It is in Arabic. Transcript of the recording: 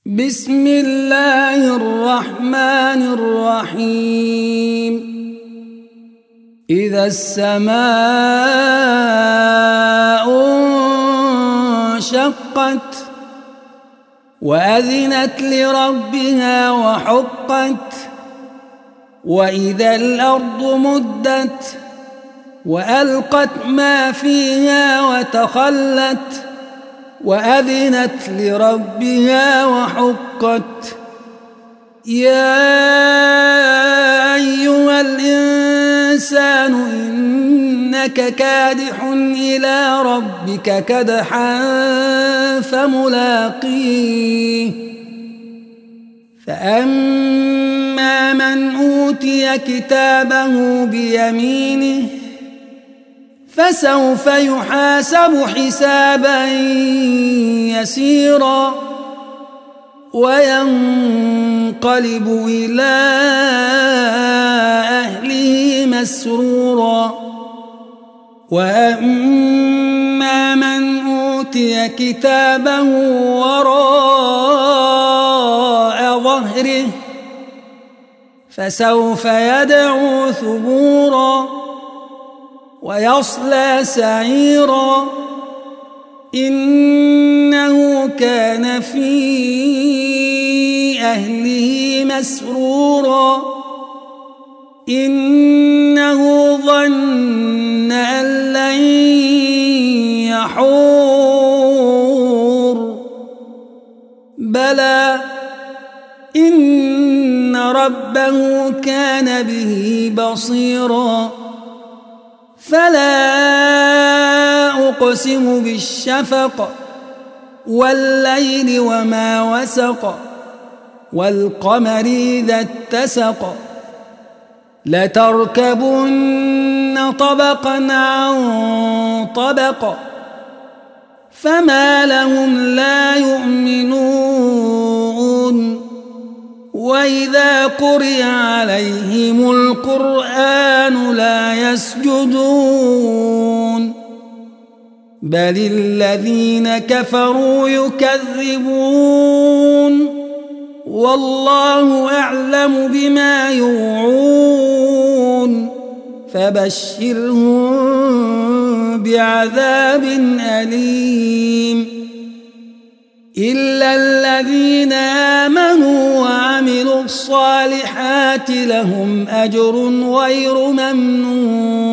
بسم الله الرحمن الرحيم. إذا السماء انشقت وأذنت لربها وحقت، وإذا الأرض مدت وألقت ما فيها وتخلت وأذنت لربها وحقت. يا أيها الإنسان إنك كادح إلى ربك كدحا فملاقيه. فأما من أوتي كتابه بيمينه فسوف يحاسب حسابا يسيرا وينقلب إلى أهله مسرورا. وأما من أوتي كتابه وراء ظهره فسوف يدعو ثبورا ويصلى سعيرا، إنه كان في أهله مسرورا، إنه ظن أن لن يحور. بلى إن ربه كان به بصيرا. فلا أقسم بالشفق والليل وما وسق والقمر إذا اتسق لتركبن طبقا عن طبق فما لهم لا يؤمنون. وإذا قرئ عليهم القرآن لا يسجدون بل الذين كفروا يكذبون والله أعلم بما يوعون. فبشرهم بعذاب أليم إلا الذين آمنوا وعملوا الصالحات لهم أجر غير ممنون.